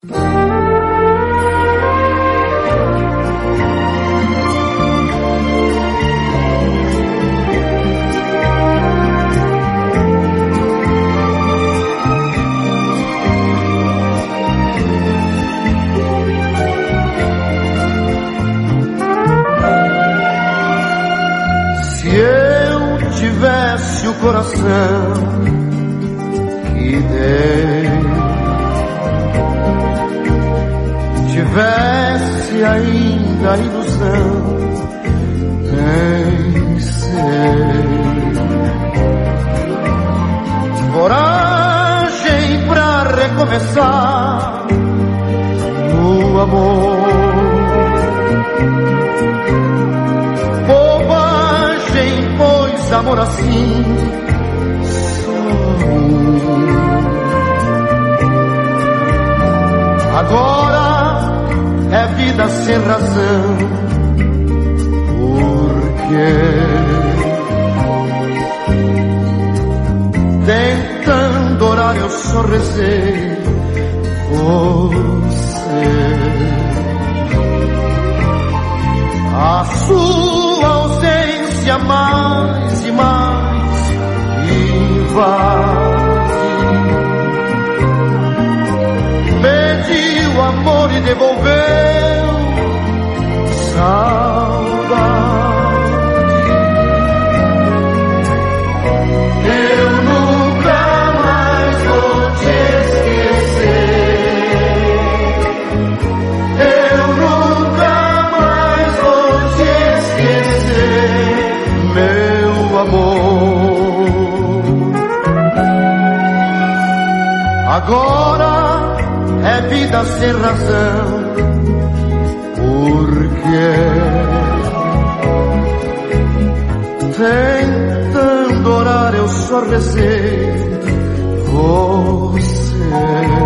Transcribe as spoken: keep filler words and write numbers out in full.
O coração que dei tivesse ainda a ilusão, pensei, coragem pra recomeçar no amor, bobagem, pois amor assim agora é vida sem razão, porque tentando orar eu só rezei você. A sua ausência mais e mais invade, pediu amor e devolveu saudade. Eu nunca mais vou te esquecer, eu nunca mais vou te esquecer, meu amor. Agora é vida sem razão, porque tentando orar eu só rezei você.